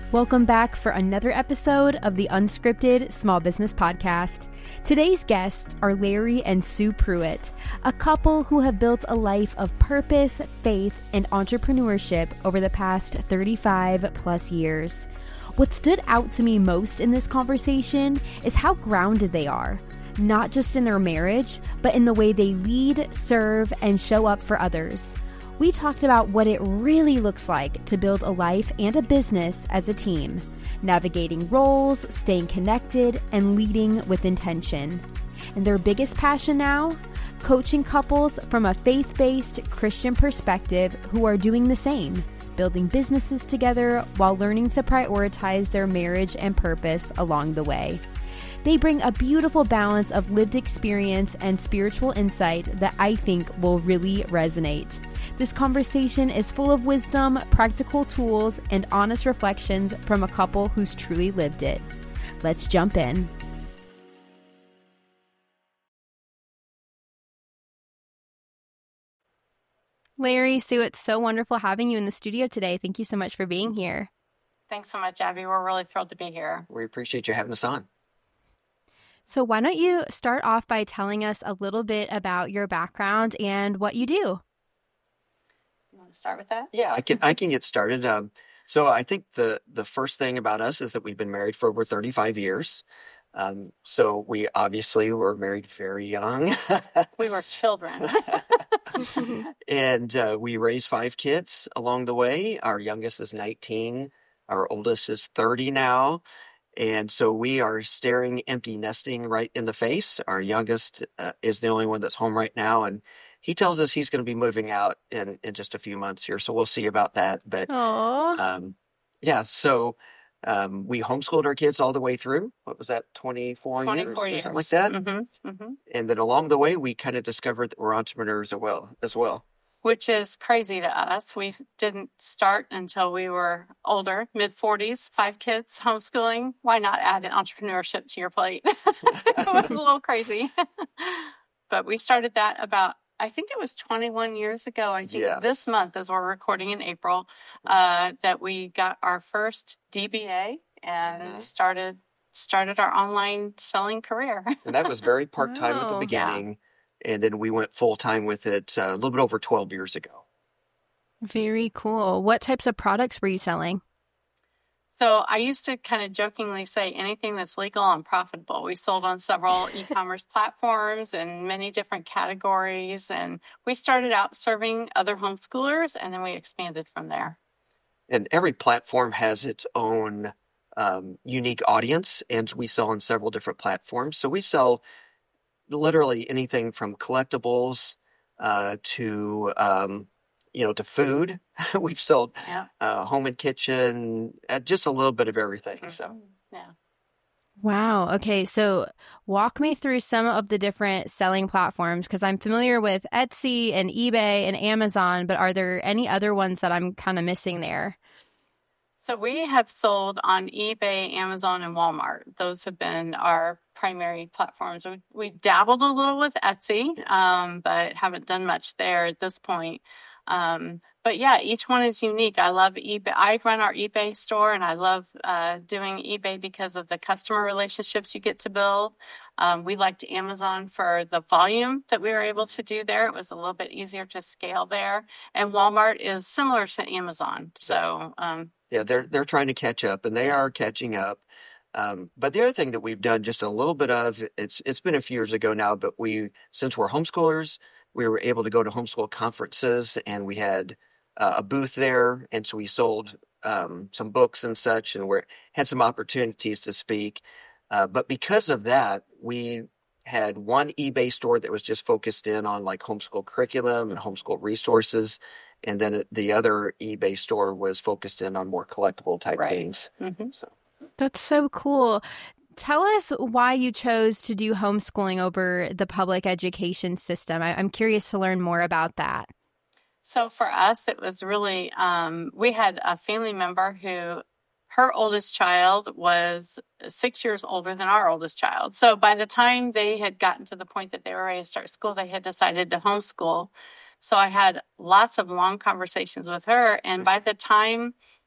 Welcome back for another episode of the Unscripted Small Business Podcast. Today's guests are Larry and Sue Pruitt, a couple who have built a life of purpose, faith, and entrepreneurship over the past 35 plus years. What stood out to me most in this conversation is how grounded they are, not just in their marriage, but in the way they lead, serve, and show up for others. We talked about what it really looks like to build a life and a business as a team, navigating roles, staying connected, and leading with intention. And their biggest passion now? Coaching couples from a faith-based Christian perspective who are doing the same, building businesses together while learning to prioritize their marriage and purpose along the way. They bring a beautiful balance of lived experience and spiritual insight that I think will really resonate. This conversation is full of wisdom, practical tools, and honest reflections from a couple who's truly lived it. Let's jump in. Larry, Sue, it's so wonderful having you in the studio today. Thank you so much for being here. Thanks so much, Abby. We're really thrilled to be here. We appreciate you having us on. So why don't you start off by telling us a little bit about your background and what you do? You want to start with that? Yeah, I can get started. So I think the first thing about us is that we've been married for over 35 years. So we obviously were married very young. We were children. And we raised 5 kids along the way. Our youngest is 19. Our oldest is 30 now. And so we are staring empty nesting right in the face. Our youngest is the only one that's home right now. And he tells us he's going to be moving out in just a few months here. So we'll see about that. But yeah, so we homeschooled our kids all the way through. What was that, 24 years or something like that? Mm-hmm, mm-hmm. And then along the way, we kind of discovered that we're entrepreneurs as well. Which is crazy to us. We didn't start until we were older, mid-40s, 5 kids, homeschooling. Why not add an entrepreneurship to your plate? It was a little crazy. But we started that about, I think it was 21 years ago. I think This month, as we're recording in April, that we got our first DBA and started our online selling career. And that was very part-time at the beginning. Yeah. And then we went full-time with it a little bit over 12 years ago. Very cool. What types of products were you selling? So I used to kind of jokingly say anything that's legal and profitable. We sold on several e-commerce platforms in many different categories. And we started out serving other homeschoolers, and then we expanded from there. And every platform has its own unique audience, and we sell on several different platforms. So we sell literally anything from collectibles to food. We've sold home and kitchen, just a little bit of everything. Mm-hmm. So yeah. Wow. Okay. So walk me through some of the different selling platforms, because I'm familiar with Etsy and eBay and Amazon, but are there any other ones that I'm kind of missing there? So we have sold on eBay, Amazon, and Walmart. Those have been our primary platforms. We've dabbled a little with Etsy, but haven't done much there at this point. But yeah, each one is unique. I love eBay. I run our eBay store, and I love doing eBay because of the customer relationships you get to build. We liked Amazon for the volume that we were able to do there. It was a little bit easier to scale there. And Walmart is similar to Amazon. So yeah, they're trying to catch up, and they are catching up. But the other thing that we've done just a little bit of, it's been a few years ago now, but since we're homeschoolers, we were able to go to homeschool conferences, and we had a booth there, and so we sold some books and such, and had some opportunities to speak. But because of that, we had one eBay store that was just focused in on like homeschool curriculum and homeschool resources. And then the other eBay store was focused in on more collectible type things. Mm-hmm. So. That's so cool. Tell us why you chose to do homeschooling over the public education system. I'm curious to learn more about that. So for us, it was really, we had a family member who, her oldest child was 6 years older than our oldest child. So by the time they had gotten to the point that they were ready to start school, they had decided to homeschool. So I had lots of long conversations with her. And by the time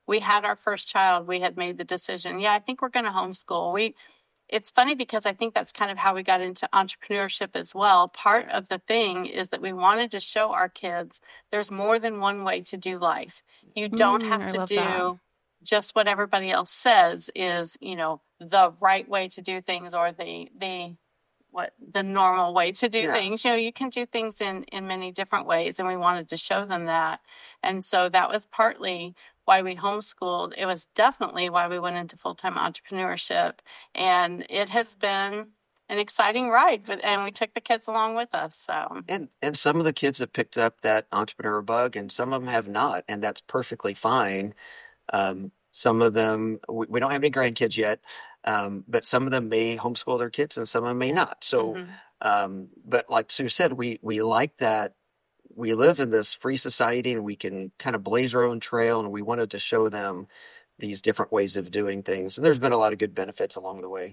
we had our first child, we had made the decision, I think we're going to homeschool. It's funny because I think that's kind of how we got into entrepreneurship as well. Part of the thing is that we wanted to show our kids there's more than one way to do life. You don't have to do just what everybody else says is, the right way to do things, or the normal way to do things. You can do things in many different ways, and we wanted to show them that. And so that was partly why we homeschooled. It was definitely why we went into full-time entrepreneurship, and it has been an exciting ride, and we took the kids along with us. So and some of the kids have picked up that entrepreneur bug, and some of them have not, and that's perfectly fine. Some of them, we don't have any grandkids yet, but some of them may homeschool their kids, and some of them may not. So, but like Sue said, we like that. We live in this free society, and we can kind of blaze our own trail, and we wanted to show them these different ways of doing things. And there's been a lot of good benefits along the way.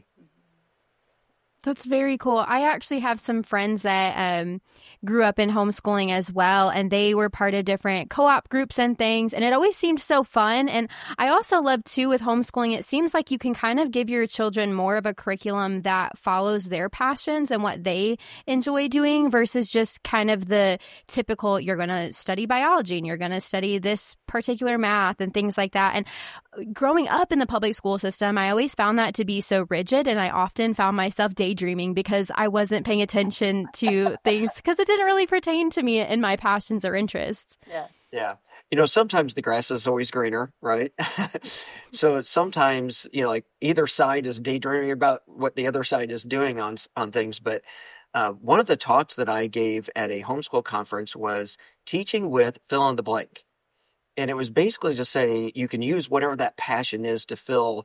That's very cool. I actually have some friends that grew up in homeschooling as well, and they were part of different co-op groups and things, and it always seemed so fun. And I also love, too, with homeschooling, it seems like you can kind of give your children more of a curriculum that follows their passions and what they enjoy doing versus just kind of the typical, you're going to study biology and you're going to study this particular math and things like that. And growing up in the public school system, I always found that to be so rigid, and I often found myself daydreaming because I wasn't paying attention to things because it didn't really pertain to me and my passions or interests. Yeah. Sometimes the grass is always greener, right? So sometimes, like either side is daydreaming about what the other side is doing on things. But one of the talks that I gave at a homeschool conference was teaching with fill in the blank. And it was basically just saying you can use whatever that passion is to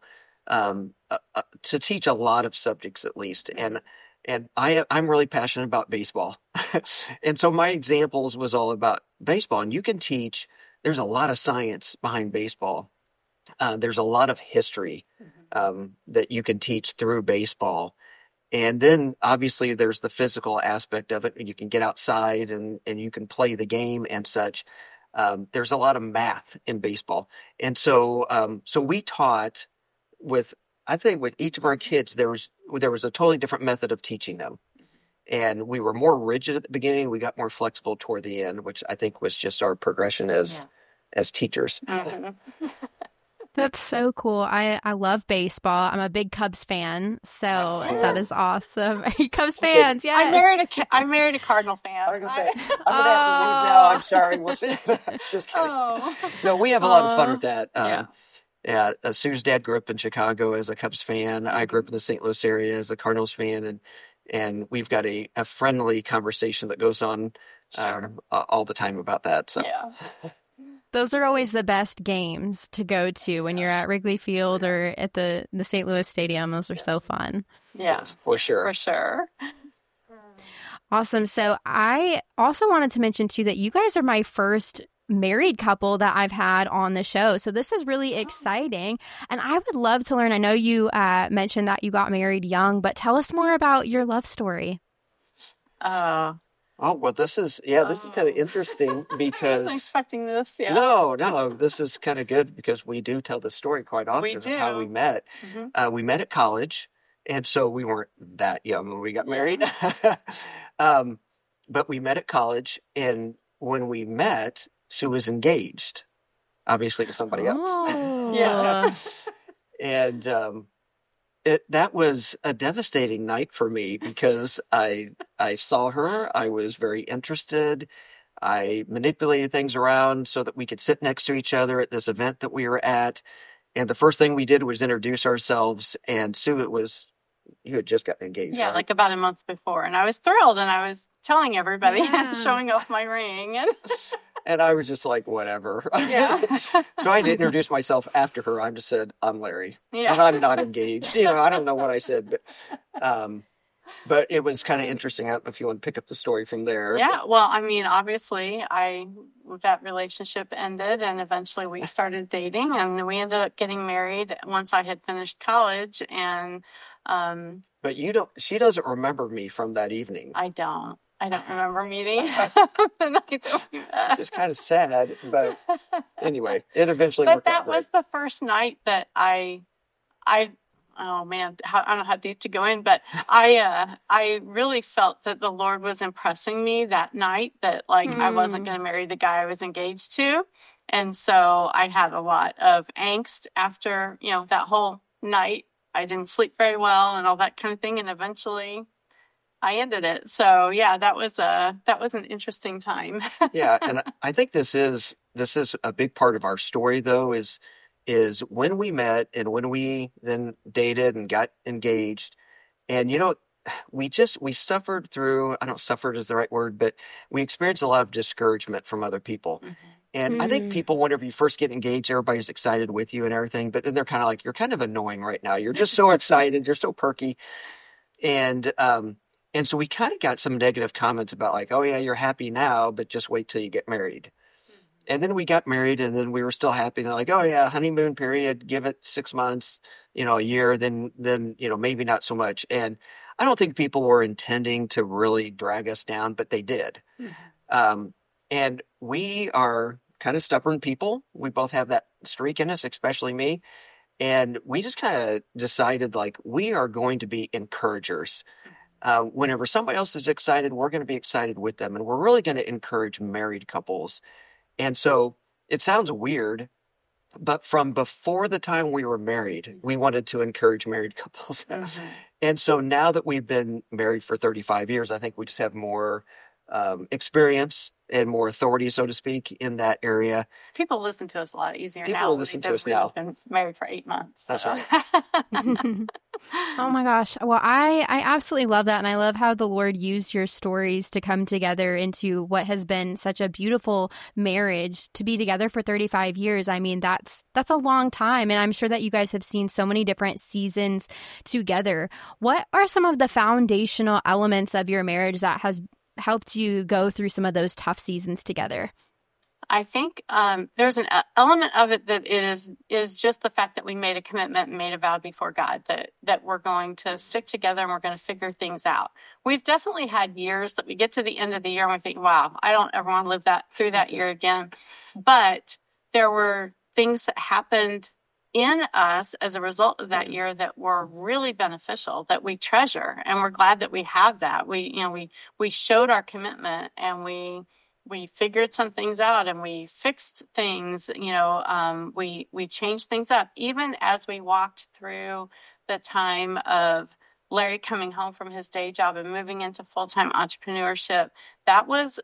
to teach a lot of subjects at least. And I'm really passionate about baseball. And so my examples was all about baseball. And you can teach, there's a lot of science behind baseball. There's a lot of history that you can teach through baseball. And then obviously there's the physical aspect of it. You can get outside and you can play the game and such. There's a lot of math in baseball. And so we taught I think with each of our kids, there was a totally different method of teaching them. And we were more rigid at the beginning. We got more flexible toward the end, which I think was just our progression as teachers. Mm-hmm. That's so cool. I love baseball. I'm a big Cubs fan, so that is awesome. Cubs fans, yes. I married a Cardinal fan. I was gonna say, I'm gonna have to leave now. I'm sorry. We'll see. Just kidding. No, we have a lot of fun with that. Sue's dad grew up in Chicago as a Cubs fan. I grew up in the St. Louis area as a Cardinals fan, and we've got a friendly conversation that goes on all the time about that. So. Yeah. Those are always the best games to go to when you're at Wrigley Field or at the St. Louis Stadium. Those are so fun. Yeah, yes, for sure. For sure. Awesome. So I also wanted to mention, too, that you guys are my first married couple that I've had on the show. So this is really exciting. And I would love to learn. I know you mentioned that you got married young, but tell us more about your love story. Oh, well, this is kind of interesting because... I wasn't expecting this, No, this is kind of good because we do tell the story quite often. We do. Of how we met. Mm-hmm. We met at college, and so we weren't that young when we got married. But we met at college, and when we met, Sue was engaged, obviously to somebody else. Oh. Yeah. And that was a devastating night for me because I saw her. I was very interested. I manipulated things around so that we could sit next to each other at this event that we were at. And the first thing we did was introduce ourselves. And Sue, you had just gotten engaged. Yeah, right? like about a month before. And I was thrilled, and I was telling everybody and showing off my ring. And I was just like, whatever. Yeah. So I had to introduce myself after her. I just said, I'm Larry. Yeah. And I'm not engaged. I don't know what I said, but it was kind of interesting. I don't know if you want to pick up the story from there. Yeah. Well, I mean, obviously, that relationship ended, and eventually we started dating, and we ended up getting married once I had finished college. And but she doesn't remember me from that evening. I don't. I don't remember meeting the night that we met. Just kind of sad, but anyway, it eventually But worked out that was the first night that I oh man, I don't know how deep to go in, but I really felt that the Lord was impressing me that night that like I wasn't going to marry the guy I was engaged to. And so I had a lot of angst after, that whole night. I didn't sleep very well and all that kind of thing. And eventually I ended it. So yeah, that was an interesting time. Yeah, and I think this is a big part of our story, though, is when we met and when we then dated and got engaged, and we suffered through. I don't suffered is the right word, but we experienced a lot of discouragement from other people. Mhm. And I think people, whenever you first get engaged, everybody's excited with you and everything, but then they're kind of like, you're kind of annoying right now. You're just so excited. You're so perky. And so we kind of got some negative comments about like, oh yeah, you're happy now, but just wait till you get married. And then we got married and then we were still happy. And they're like, oh yeah, honeymoon period, give it 6 months, a year, then, maybe not so much. And I don't think people were intending to really drag us down, but they did. Mm-hmm. And we are kind of stubborn people. We both have that streak in us, especially me. And we just kind of decided like we are going to be encouragers. Whenever somebody else is excited, we're going to be excited with them. And we're really going to encourage married couples. And so it sounds weird, but from before the time we were married, we wanted to encourage married couples. Mm-hmm. And so now that we've been married for 35 years, I think we just have more experience and more authority, so to speak, in that area. People listen to us a lot easier now. People listen to us now. We've been married for 8 months. That's right. Oh my gosh. Well, I absolutely love that. And I love how the Lord used your stories to come together into what has been such a beautiful marriage. To be together for 35 years, I mean, that's a long time. And I'm sure that you guys have seen so many different seasons together. What are some of the foundational elements of your marriage that has helped you go through some of those tough seasons together? I think there's an element of it that is just the fact that we made a commitment and made a vow before God that we're going to stick together and we're going to figure things out. We've definitely had years that we get to the end of the year and we think, wow, I don't ever want to live through that year again. But there were things that happened in us as a result of that year that were really beneficial, that we treasure, and we're glad that we have that. We showed our commitment and we figured some things out and we fixed things, we changed things up. Even as we walked through the time of Larry coming home from his day job and moving into full-time entrepreneurship, that was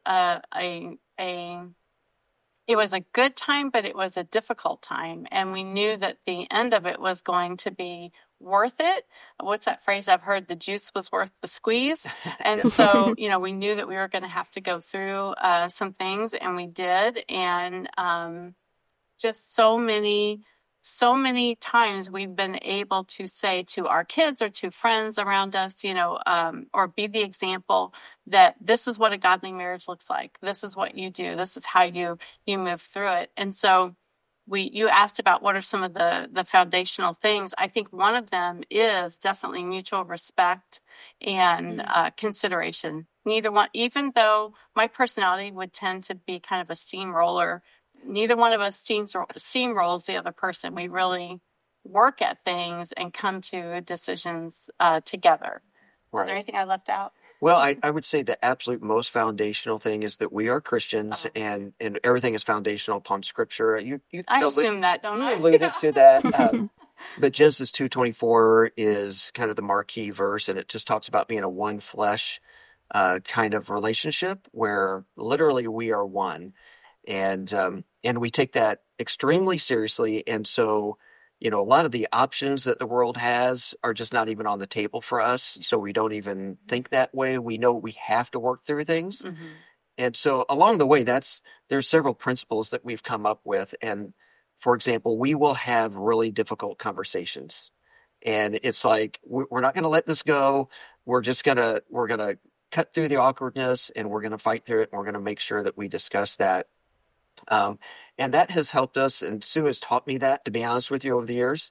it was a good time, but it was a difficult time. And we knew that the end of it was going to be worth it. What's that phrase I've heard? The juice was worth the squeeze. And so, we knew that we were going to have to go through some things, and we did. And just so many times we've been able to say to our kids or to friends around us, or be the example that this is what a godly marriage looks like. This is what you do. This is how you move through it. And so you asked about what are some of the foundational things. I think one of them is definitely mutual respect and consideration. Neither one, even though my personality would tend to be kind of a steamroller, neither one of us steamrolls the other person. We really work at things and come to decisions together. Right. Is there anything I left out? Well, I would say the absolute most foundational thing is that we are Christians, and everything is foundational upon Scripture. I assume that, don't I? You alluded to that. But Genesis 2:24 is kind of the marquee verse, and it just talks about being a one flesh kind of relationship where literally we are one. And we take that extremely seriously. And so, a lot of the options that the world has are just not even on the table for us. So we don't even think that way. We know we have to work through things. Mm-hmm. And so along the way, there's several principles that we've come up with. And for example, we will have really difficult conversations. And it's like, we're not going to let this go. We're going to cut through the awkwardness, and we're going to fight through it. And we're going to make sure that we discuss that. And that has helped us, and Sue has taught me that, to be honest with you, over the years,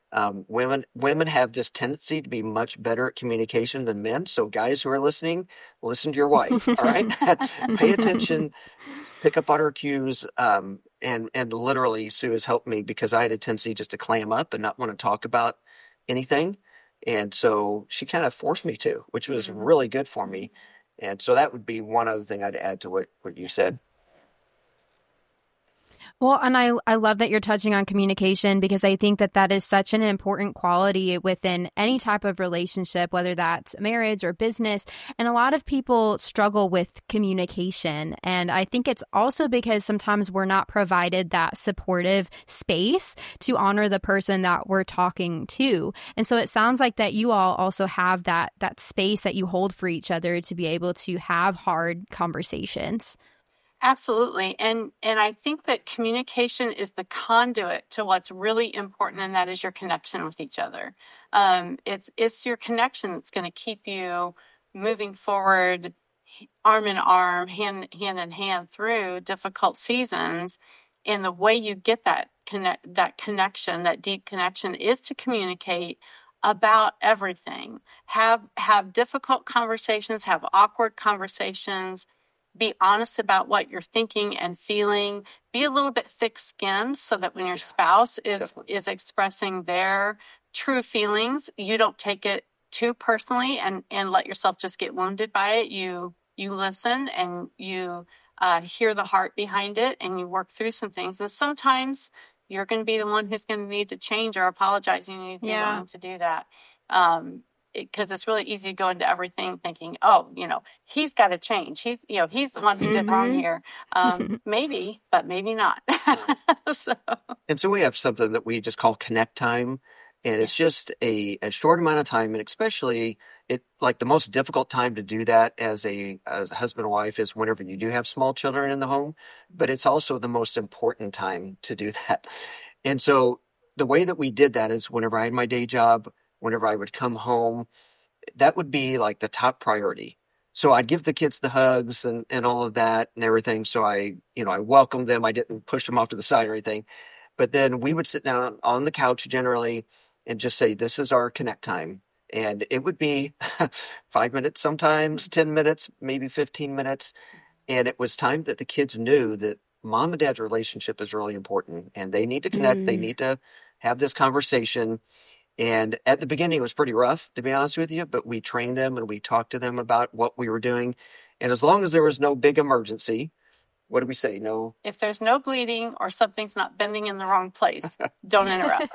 Women have this tendency to be much better at communication than men. So guys who are listening, listen to your wife. All right, pay attention, pick up on her cues. And literally, Sue has helped me because I had a tendency just to clam up and not want to talk about anything, and so she kind of forced me to, which was really good for me. And so that would be one other thing I'd add to what you said. Well, and I love that you're touching on communication, because I think that that is such an important quality within any type of relationship, whether that's marriage or business. And a lot of people struggle with communication. And I think it's also because sometimes we're not provided that supportive space to honor the person that we're talking to. And so it sounds like that you all also have that space that you hold for each other to be able to have hard conversations. Absolutely. And I think that communication is the conduit to what's really important, and that is your connection with each other. It's your connection that's going to keep you moving forward, arm in arm, hand in hand through difficult seasons. And the way you get that connection, that deep connection, is to communicate about everything. Have difficult conversations, have awkward conversations. Be honest about what you're thinking and feeling. Be a little bit thick-skinned so that when your spouse is expressing their true feelings, you don't take it too personally and let yourself just get wounded by it. You listen and you hear the heart behind it, and you work through some things. And sometimes you're going to be the one who's going to need to change or apologize. You need to be willing to do that. Because it's really easy to go into everything thinking, oh, he's got to change. He's the one who did wrong here. Maybe, but maybe not. And so we have something that we just call connect time. And it's just a short amount of time. And especially the most difficult time to do that as a husband and wife is whenever you do have small children in the home. But it's also the most important time to do that. And so the way that we did that is whenever I had my day job, whenever I would come home, that would be like the top priority. So I'd give the kids the hugs and all of that and everything. So I welcomed them. I didn't push them off to the side or anything. But then we would sit down on the couch generally and just say, this is our connect time. And it would be 5 minutes, sometimes 10 minutes, maybe 15 minutes. And it was time that the kids knew that mom and dad's relationship is really important and they need to connect. They need to have this conversation. And at the beginning, it was pretty rough, to be honest with you, but we trained them and we talked to them about what we were doing. And as long as there was no big emergency, what do we say? No. If there's no bleeding or something's not bending in the wrong place, don't interrupt.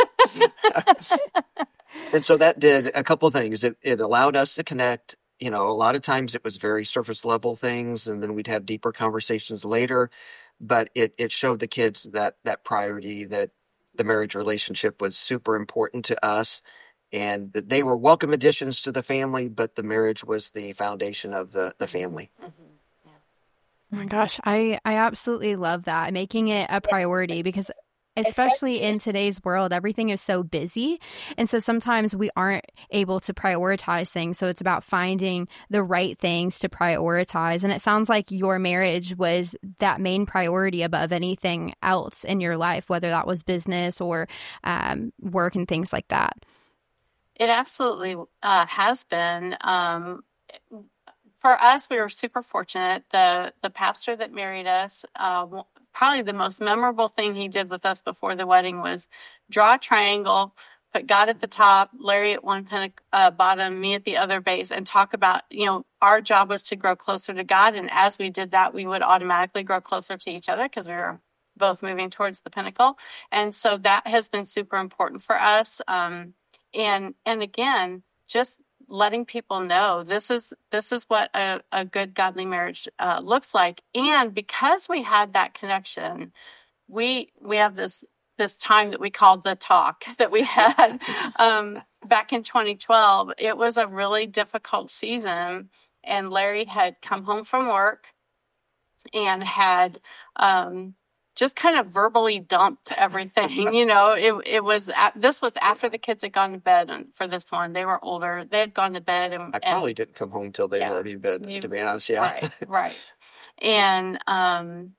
And so that did a couple of things. It allowed us to connect. A lot of times it was very surface level things, and then we'd have deeper conversations later. But it showed the kids that priority, that the marriage relationship was super important to us, and that they were welcome additions to the family, but the marriage was the foundation of the family. Oh my gosh, I absolutely love that, making it a priority, because especially in today's world, everything is so busy. And so sometimes we aren't able to prioritize things. So it's about finding the right things to prioritize. And it sounds like your marriage was that main priority above anything else in your life, whether that was business or work and things like that. It absolutely has been. For us, we were super fortunate. The pastor that married us, probably the most memorable thing he did with us before the wedding was draw a triangle, put God at the top, Larry at one bottom, me at the other base, and talk about, our job was to grow closer to God. And as we did that, we would automatically grow closer to each other because we were both moving towards the pinnacle. And so that has been super important for us. And again, just letting people know this is what a good godly marriage looks like. And because we had that connection, we have this time that we called the talk that we had back in 2012. It was a really difficult season, and Larry had come home from work and had just kind of verbally dumped everything. This was after the kids had gone to bed, and for this one, they were older. They had gone to bed. And I probably didn't come home till they were already in bed, to be honest. Yeah. Right. And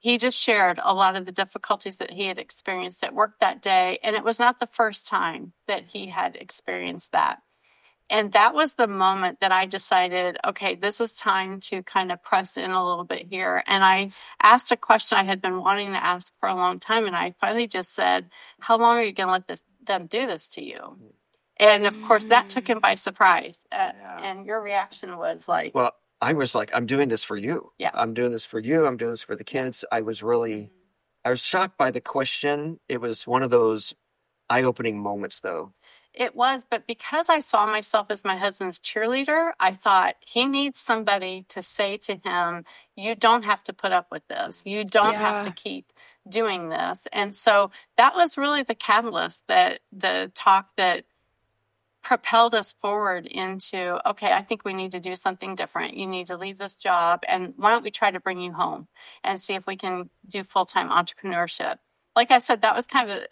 he just shared a lot of the difficulties that he had experienced at work that day. And it was not the first time that he had experienced that. And that was the moment that I decided, okay, this is time to kind of press in a little bit here. And I asked a question I had been wanting to ask for a long time. And I finally just said, how long are you going to let them do this to you? And of course, that took him by surprise. And your reaction was like, well, I was like, I'm doing this for you. Yeah. I'm doing this for you. I'm doing this for the kids. I was shocked by the question. It was one of those eye-opening moments, though. It was, but because I saw myself as my husband's cheerleader, I thought he needs somebody to say to him, you don't have to put up with this. You don't have to keep doing this. And so that was really the catalyst, that the talk that propelled us forward into, okay, I think we need to do something different. You need to leave this job, and why don't we try to bring you home and see if we can do full-time entrepreneurship. Like I said, that was kind of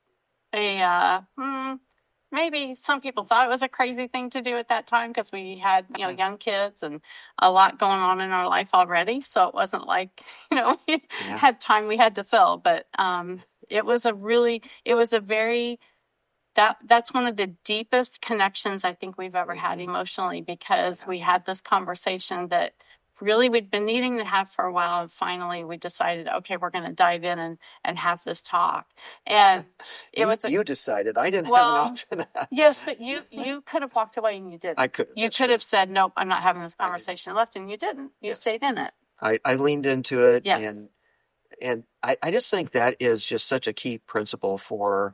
maybe some people thought it was a crazy thing to do at that time because we had, young kids and a lot going on in our life already. So it wasn't like, we had time we had to fill. But that's one of the deepest connections I think we've ever had emotionally, because we had this conversation that really we'd been needing to have for a while. And finally we decided, okay, we're going to dive in and have this talk. And you decided. I didn't have an option. Yes, but you could have walked away and you didn't. I could. You could have said, nope, I'm not having this conversation, left, and you didn't. You stayed in it. I leaned into it. Yes. And I just think that is just such a key principle for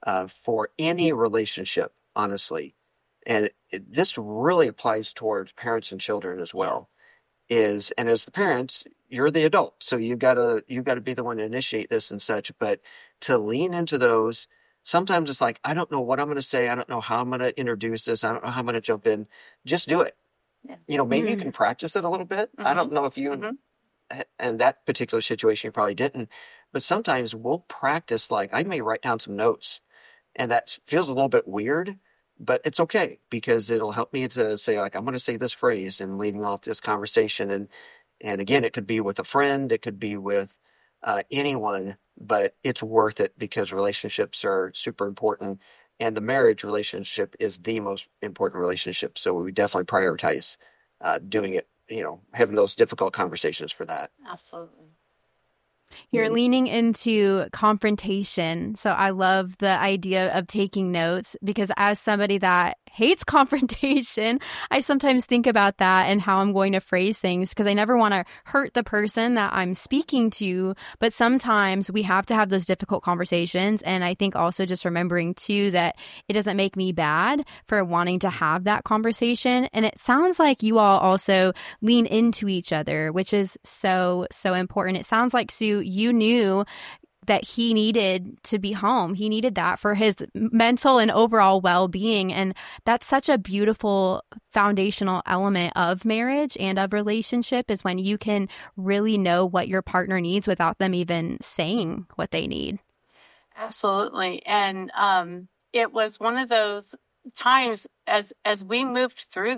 any relationship, honestly. And this really applies towards parents and children as well. And as the parents, you're the adult, so you've got to be the one to initiate this and such. But to lean into those, sometimes it's like, I don't know what I'm going to say. I don't know how I'm going to introduce this. I don't know how I'm going to jump in. Just do it. Yeah. Maybe you can practice it a little bit. I don't know if you, in that particular situation, you probably didn't. But sometimes we'll practice. Like, I may write down some notes, and that feels a little bit weird. But it's okay, because it'll help me to say, like, I'm going to say this phrase and leading off this conversation. And again, it could be with a friend, it could be with anyone, but it's worth it because relationships are super important. And the marriage relationship is the most important relationship. So we definitely prioritize doing it, having those difficult conversations for that. Absolutely. You're leaning into confrontation. So I love the idea of taking notes, because as somebody that hates confrontation, I sometimes think about that and how I'm going to phrase things, because I never want to hurt the person that I'm speaking to. But sometimes we have to have those difficult conversations. And I think also just remembering too that it doesn't make me bad for wanting to have that conversation. And it sounds like you all also lean into each other, which is so, so important. It sounds like, Sue, you knew that he needed to be home. He needed that for his mental and overall well-being. And that's such a beautiful foundational element of marriage and of relationship, is when you can really know what your partner needs without them even saying what they need. Absolutely. And it was one of those times as we moved through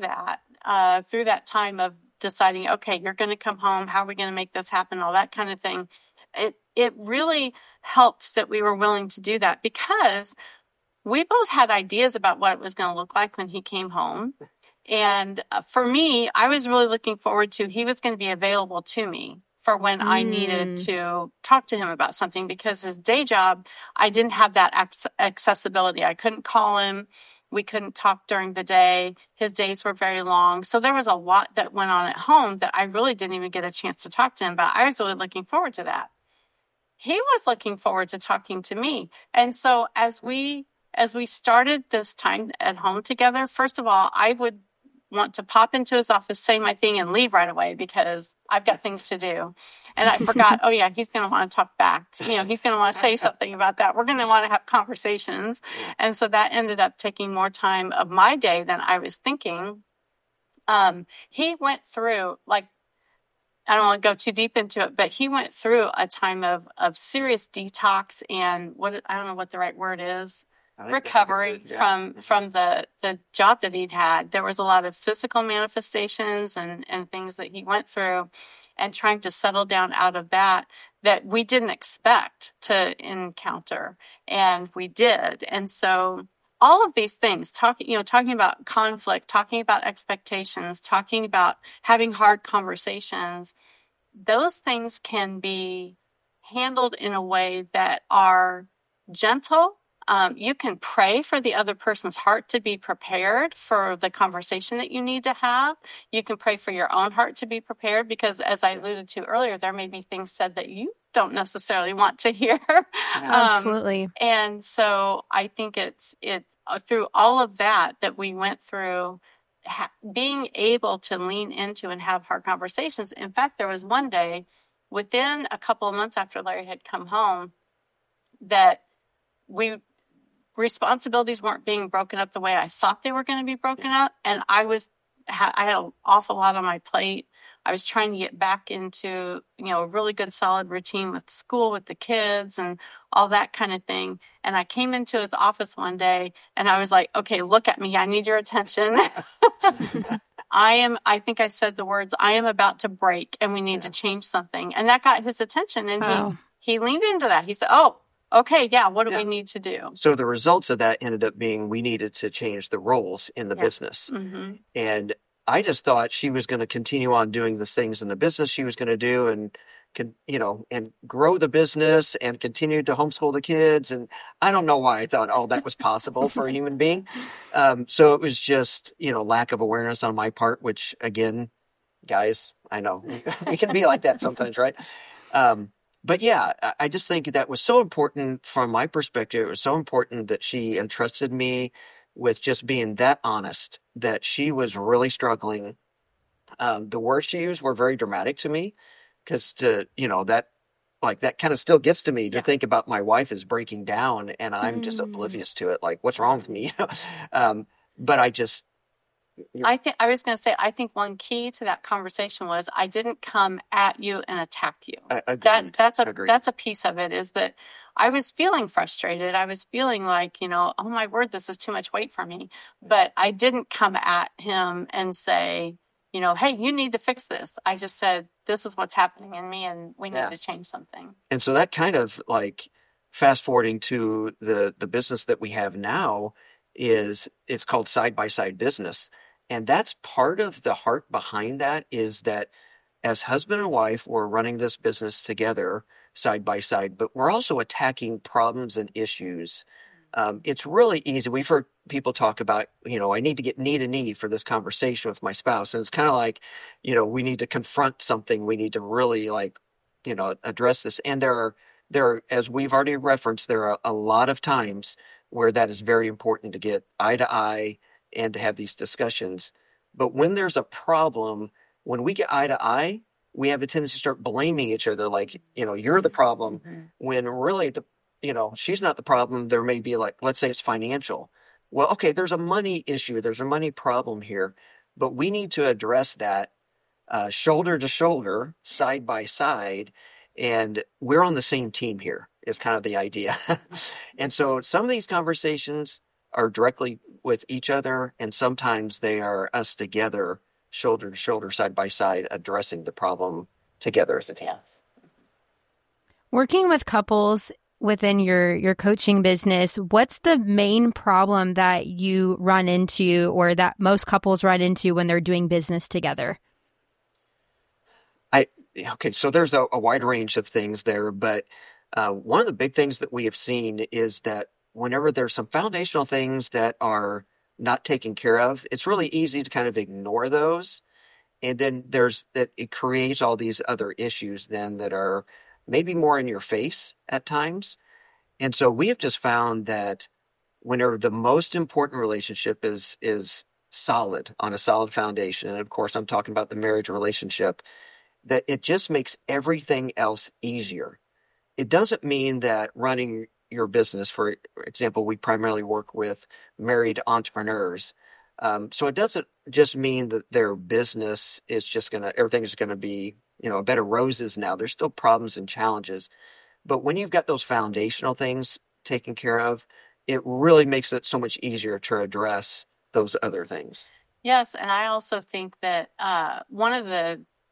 that time of deciding, okay, you're going to come home. How are we going to make this happen? All that kind of thing. It really helped that we were willing to do that, because we both had ideas about what it was going to look like when he came home. And for me, I was really looking forward to, he was going to be available to me for when I needed to talk to him about something, because his day job, I didn't have that accessibility. I couldn't call him. We couldn't talk during the day. His days were very long. So there was a lot that went on at home that I really didn't even get a chance to talk to him about. I was really looking forward to that. He was looking forward to talking to me. And so as we started this time at home together, first of all, I would want to pop into his office, say my thing, and leave right away because I've got things to do. And I forgot, oh yeah, he's going to want to talk back. He's going to want to say something about that. We're going to want to have conversations. And so that ended up taking more time of my day than I was thinking. He went through, I don't want to go too deep into it, but he went through a time of serious detox and I don't know what the right word is, recovery from the job that he'd had. There was a lot of physical manifestations and things that he went through. and trying to settle down out of that we didn't expect to encounter, and we did. And so all of these things, talking about conflict, talking about expectations, talking about having hard conversations, those things can be handled in a way that are gentle. You can pray for the other person's heart to be prepared for the conversation that you need to have. You can pray for your own heart to be prepared, because as I alluded to earlier, there may be things said that you don't necessarily want to hear. Absolutely. And so I think it's through all of that we went through, being able to lean into and have hard conversations. In fact, there was one day within a couple of months after Larry had come home that responsibilities weren't being broken up the way I thought they were going to be broken up. And I had an awful lot on my plate. I was trying to get back into, a really good solid routine with school, with the kids and all that kind of thing. And I came into his office one day and I was like, okay, look at me. I need your attention. I think I said the words, I am about to break and we need to change something. And that got his attention. And he leaned into that. He said, oh, okay, yeah, what do we need to do? So the results of that ended up being we needed to change the roles in the business. Mm-hmm. And I just thought she was going to continue on doing the things in the business she was going to do and grow the business and continue to homeschool the kids. And I don't know why I thought all that was possible for a human being. So it was just, lack of awareness on my part, which again, guys, I know we can be like that sometimes, right? But yeah, I just think that was so important from my perspective. It was so important that she entrusted me with just being that honest, that she was really struggling. The words she used were very dramatic to me, because that kind of still gets to me to think about my wife is breaking down and I'm just oblivious to it. Like, what's wrong with me? But I think one key to that conversation was I didn't come at you and attack you. Agreed. That's a piece of it, is that I was feeling frustrated. I was feeling like, oh my word, this is too much weight for me. But I didn't come at him and say, hey, you need to fix this. I just said, this is what's happening in me and we need to change something. And so that kind of fast forwarding to the business that we have now it's called Side by Side Business. And that's part of the heart behind that, is that as husband and wife, we're running this business together side by side, but we're also attacking problems and issues. It's really easy. We've heard people talk about, I need to get knee to knee for this conversation with my spouse. And it's kind of like, we need to confront something. We need to really address this. And there are, as we've already referenced, there are a lot of times where that is very important to get eye to eye and to have these discussions. But when there's a problem, when we get eye to eye, we have a tendency to start blaming each other, like, you're the problem, when really she's not the problem. There may be let's say it's financial. Well, okay, there's a money issue. There's a money problem here, but we need to address that shoulder to shoulder, side by side. And we're on the same team here is kind of the idea. And so some of these conversations are directly with each other, and sometimes they are us together, shoulder to shoulder, side by side, addressing the problem together as a team. Yes. Working with couples within your coaching business, what's the main problem that you run into, or that most couples run into when they're doing business together? Okay, so there's a wide range of things there, but one of the big things that we have seen is that whenever there's some foundational things that are not taken care of, it's really easy to kind of ignore those. And then it creates all these other issues then that are maybe more in your face at times. And so we have just found that whenever the most important relationship is solid, on a solid foundation, and of course I'm talking about the marriage relationship, that it just makes everything else easier. It doesn't mean that running your business, for example, we primarily work with married entrepreneurs. So it doesn't just mean that their business is everything is going to be, a bed of roses now. There's still problems and challenges. But when you've got those foundational things taken care of, it really makes it so much easier to address those other things. Yes. And I also think that one of the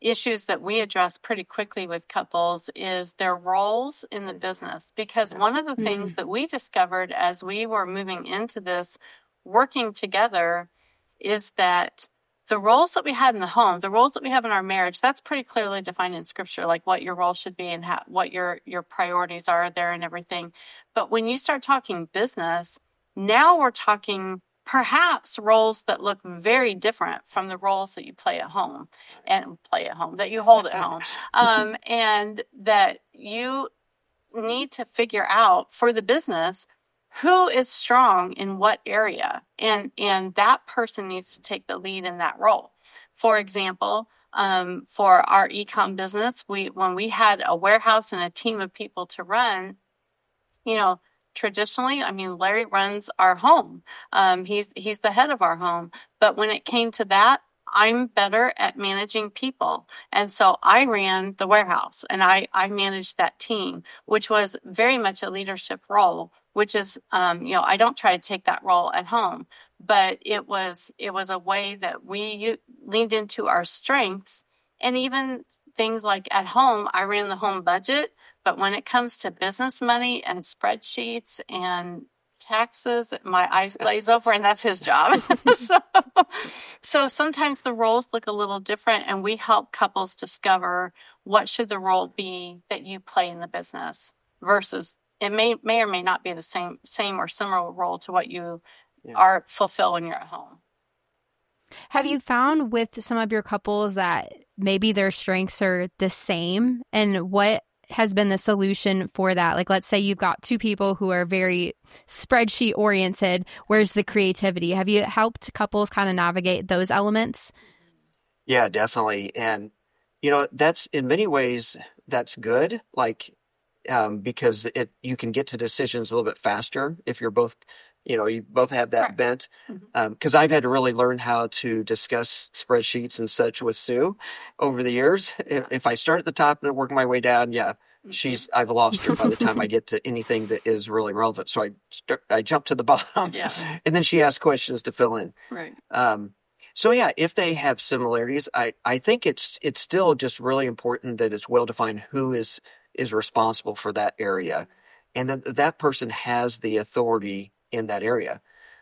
issues that we address pretty quickly with couples is their roles in the business. Because one of the things that we discovered as we were moving into this, working together, is that the roles that we had in the home, the roles that we have in our marriage, that's pretty clearly defined in Scripture, like what your role should be and what your priorities are there and everything. But when you start talking business, now we're talking perhaps roles that look very different from the roles that you play at home, that you hold at home. And that you need to figure out for the business who is strong in what area, and that person needs to take the lead in that role. For example, for our e-com business, when we had a warehouse and a team of people to run, traditionally, Larry runs our home. He's the head of our home. But when it came to that, I'm better at managing people. And so I ran the warehouse and I managed that team, which was very much a leadership role, which is, I don't try to take that role at home, but it was a way that we leaned into our strengths. And even things like at home, I ran the home budget. But when it comes to business money and spreadsheets and taxes, my eyes glaze over, and that's his job. So sometimes the roles look a little different, and we help couples discover what should the role be that you play in the business versus it may or may not be the same or similar role to what you are fulfill when you're at home. Have you found with some of your couples that maybe their strengths are the same, and what has been the solution for that? Like, let's say you've got two people who are very spreadsheet oriented. Where's the creativity? Have you helped couples kind of navigate those elements? Yeah, definitely. And, that's in many ways, that's good. Like, because you can get to decisions a little bit faster if you're both, you both have that bent. Because I've had to really learn how to discuss spreadsheets and such with Sue over the years. If I start at the top and work my way down, I've lost her by the time I get to anything that is really relevant. So I jump to the bottom, and then she asks questions to fill in. Right. So if they have similarities, I think it's still just really important that it's well defined who is responsible for that area, and then that person has the authority in that area.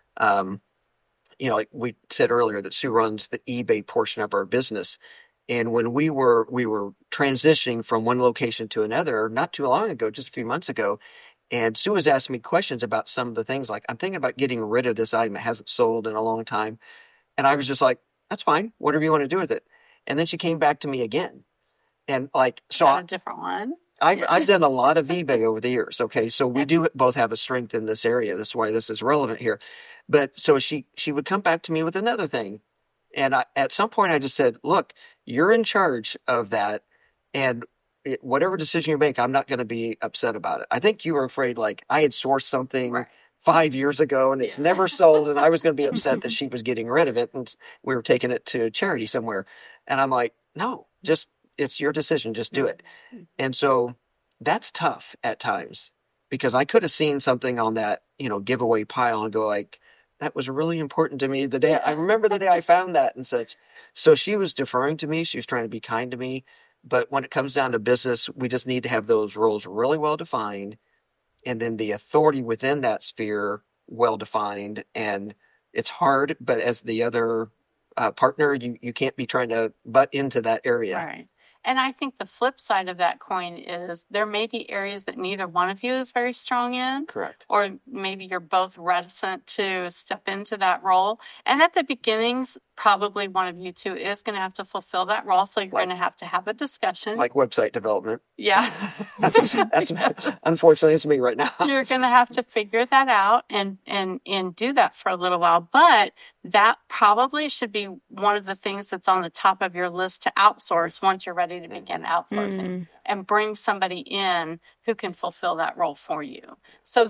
Like we said earlier, that Sue runs the eBay portion of our business. And when we were transitioning from one location to another, not too long ago, just a few months ago, and Sue was asking me questions about some of the things, like, I'm thinking about getting rid of this item that hasn't sold in a long time. And I was just like, that's fine, whatever you want to do with it. And then she came back to me again. And a different one. I've done a lot of eBay over the years. Okay. So we do both have a strength in this area. That's why this is relevant here. But so she would come back to me with another thing. And at some point I just said, look, you're in charge of that. And whatever decision you make, I'm not going to be upset about it. I think you were afraid, like, I had sourced something 5 years ago and it's never sold. And I was going to be upset that she was getting rid of it and we were taking it to charity somewhere. And I'm like, no, it's your decision. Just do it. And so that's tough at times, because I could have seen something on that, giveaway pile and go like, that was really important to me. I remember the day I found that and such. So she was deferring to me. She was trying to be kind to me. But when it comes down to business, we just need to have those roles really well defined. And then the authority within that sphere well defined. And it's hard, but as the other partner, you can't be trying to butt into that area. Right. And I think the flip side of that coin is there may be areas that neither one of you is very strong in. Correct. Or maybe you're both reticent to step into that role. And at the beginnings, probably one of you two is going to have to fulfill that role. So you're going to have a discussion. Like website development. Yeah. Unfortunately, it's me right now. You're going to have to figure that out and do that for a little while. But that probably should be one of the things that's on the top of your list to outsource once you're ready to begin outsourcing and bring somebody in who can fulfill that role for you. So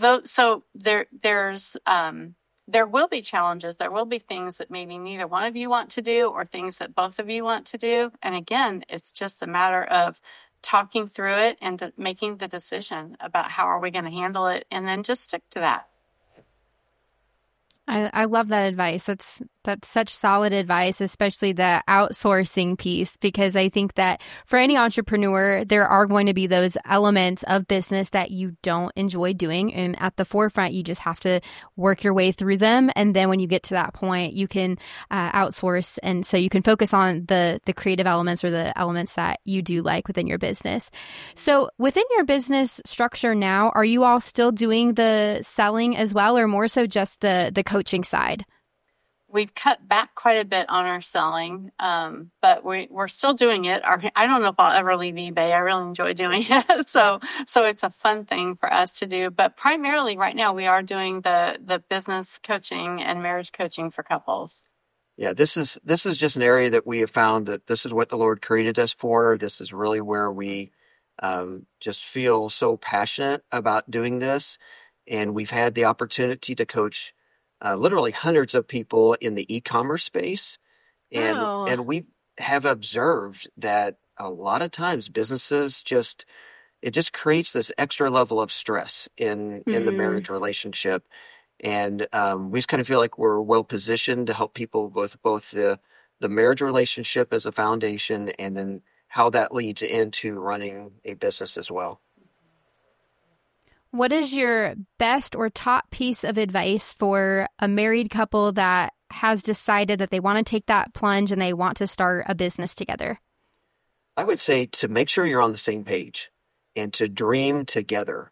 there will be challenges. There will be things that maybe neither one of you want to do or things that both of you want to do. And again, it's just a matter of talking through it and making the decision about how are we going to handle it, and then just stick to that. I love that advice. That's such solid advice, especially the outsourcing piece, because I think that for any entrepreneur, there are going to be those elements of business that you don't enjoy doing. And at the forefront, you just have to work your way through them. And then when you get to that point, you can outsource. And so you can focus on the creative elements or the elements that you do like within your business. So within your business structure now, are you all still doing the selling as well, or more so just the coaching side? We've cut back quite a bit on our selling, but we're still doing it. I don't know if I'll ever leave eBay. I really enjoy doing it. So it's a fun thing for us to do. But primarily right now, we are doing the business coaching and marriage coaching for couples. Yeah, this is just an area that we have found that this is what the Lord created us for. This is really where we just feel so passionate about doing this. And we've had the opportunity to coach literally hundreds of people in the e-commerce space. And we have observed that a lot of times businesses it just creates this extra level of stress in the marriage relationship. And we just kind of feel like we're well positioned to help people with both the marriage relationship as a foundation and then how that leads into running a business as well. What is your best or top piece of advice for a married couple that has decided that they want to take that plunge and they want to start a business together? I would say to make sure you're on the same page and to dream together.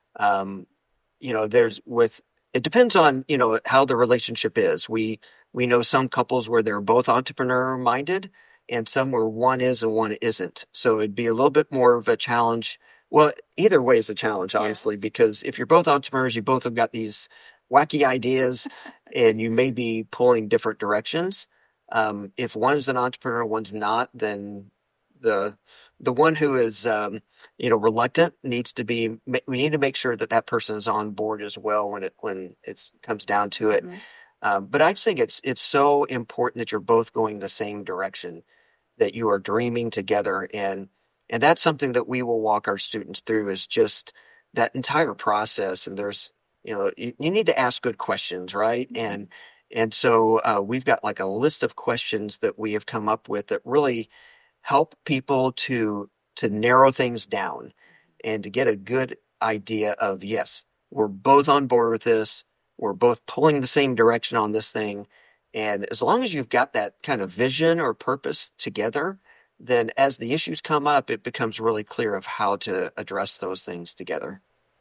It depends on, how the relationship is. We know some couples where they're both entrepreneur minded and some where one is and one isn't. So it'd be a little bit more of a challenge. Well, either way is a challenge, honestly, because if you're both entrepreneurs, you both have got these wacky ideas and you may be pulling different directions. If one is an entrepreneur, one's not, then the one who is, reluctant we need to make sure that person is on board as well when it comes down to it. Mm-hmm. But I just think it's so important that you're both going the same direction, that you are dreaming together. And that's something that we will walk our students through is just that entire process. And there's, you need to ask good questions, right? Mm-hmm. And so we've got like a list of questions that we have come up with that really help people to narrow things down and to get a good idea of, yes, we're both on board with this. We're both pulling the same direction on this thing. And as long as you've got that kind of vision or purpose together, then as the issues come up, it becomes really clear of how to address those things together.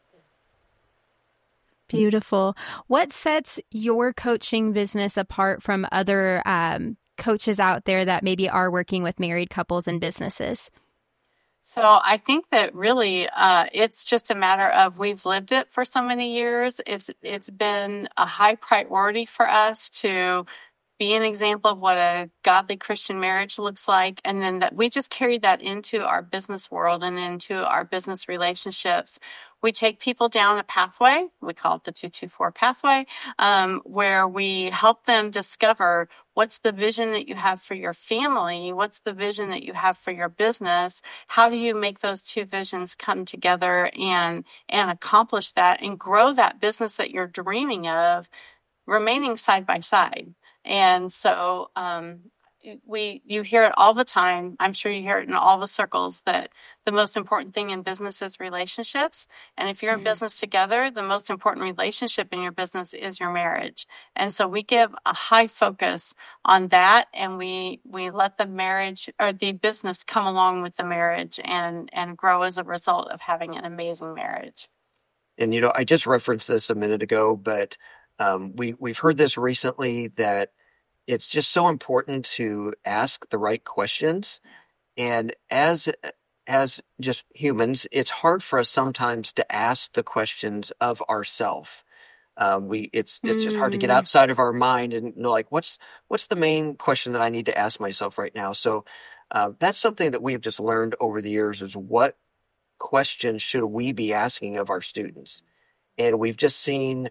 Beautiful. What sets your coaching business apart from other coaches out there that maybe are working with married couples and businesses? So I think that really it's just a matter of we've lived it for so many years. It's been a high priority for us to be an example of what a godly Christian marriage looks like. And then that we just carry that into our business world and into our business relationships. We take people down a pathway, we call it the 224 pathway, where we help them discover what's the vision that you have for your family, what's the vision that you have for your business, how do you make those two visions come together and accomplish that and grow that business that you're dreaming of, remaining side by side. And so you hear it all the time. I'm sure you hear it in all the circles that the most important thing in business is relationships. And if you're in business together, the most important relationship in your business is your marriage. And so we give a high focus on that, and we let the marriage or the business come along with the marriage and grow as a result of having an amazing marriage. And, I just referenced this a minute ago, but we've heard this recently that it's just so important to ask the right questions. And as just humans, it's hard for us sometimes to ask the questions of ourselves. It's just hard to get outside of our mind and know, like, what's the main question that I need to ask myself right now? So that's something that we've just learned over the years is what questions should we be asking of our students? And we've just seen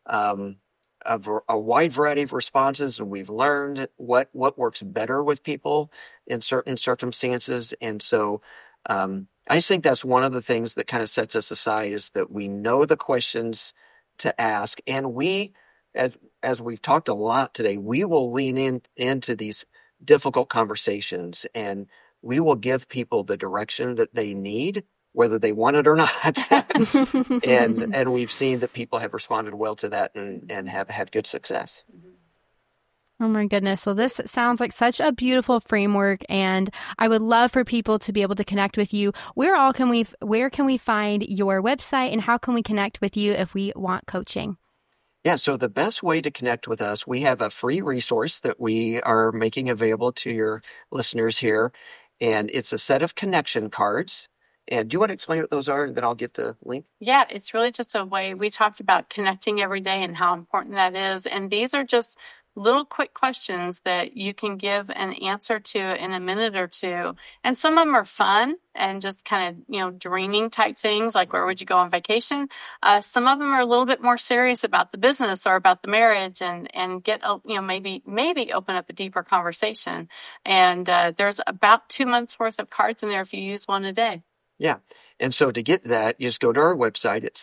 a wide variety of responses, and we've learned what works better with people in certain circumstances. And so I just think that's one of the things that kind of sets us aside is that we know the questions to ask, and we as we've talked a lot today, we will lean into these difficult conversations, and we will give people the direction that they need, whether they want it or not. and we've seen that people have responded well to that and have had good success. Oh my goodness. Well, this sounds like such a beautiful framework, and I would love for people to be able to connect with you. Where can we find your website, and how can we connect with you if we want coaching? Yeah, so the best way to connect with us, we have a free resource that we are making available to your listeners here, and it's a set of connection cards. And do you want to explain what those are, and then I'll get the link? Yeah, it's really just a way. We talked about connecting every day and how important that is. And these are just little quick questions that you can give an answer to in a minute or two. And some of them are fun and just kind of, dreaming type things, like where would you go on vacation? Some of them are a little bit more serious about the business or about the marriage, and get, maybe open up a deeper conversation. And there's about 2 months worth of cards in there if you use one a day. Yeah. And so to get that, you just go to our website. It's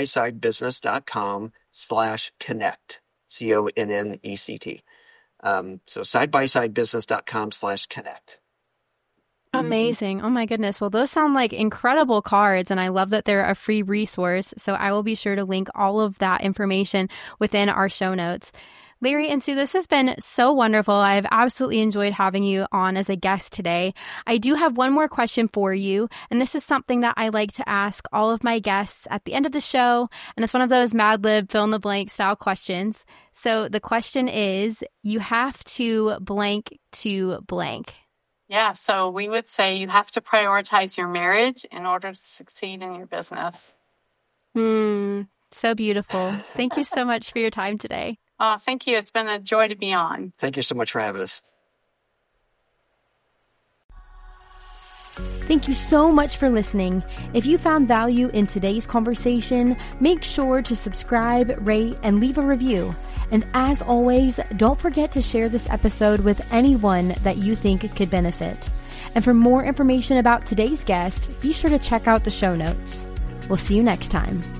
sidebysidebusiness.com/connect. CONNECT. So sidebysidebusiness.com/connect. Amazing. Oh my goodness. Well, those sound like incredible cards, and I love that they're a free resource. So I will be sure to link all of that information within our show notes. Larry and Sue, this has been so wonderful. I've absolutely enjoyed having you on as a guest today. I do have one more question for you, and this is something that I like to ask all of my guests at the end of the show, and it's one of those Mad Lib fill-in-the-blank style questions. So the question is, you have to blank to blank. Yeah, so we would say you have to prioritize your marriage in order to succeed in your business. So beautiful. Thank you so much for your time today. Oh, thank you. It's been a joy to be on. Thank you so much for having us. Thank you so much for listening. If you found value in today's conversation, make sure to subscribe, rate, and leave a review. And as always, don't forget to share this episode with anyone that you think could benefit. And for more information about today's guest, be sure to check out the show notes. We'll see you next time.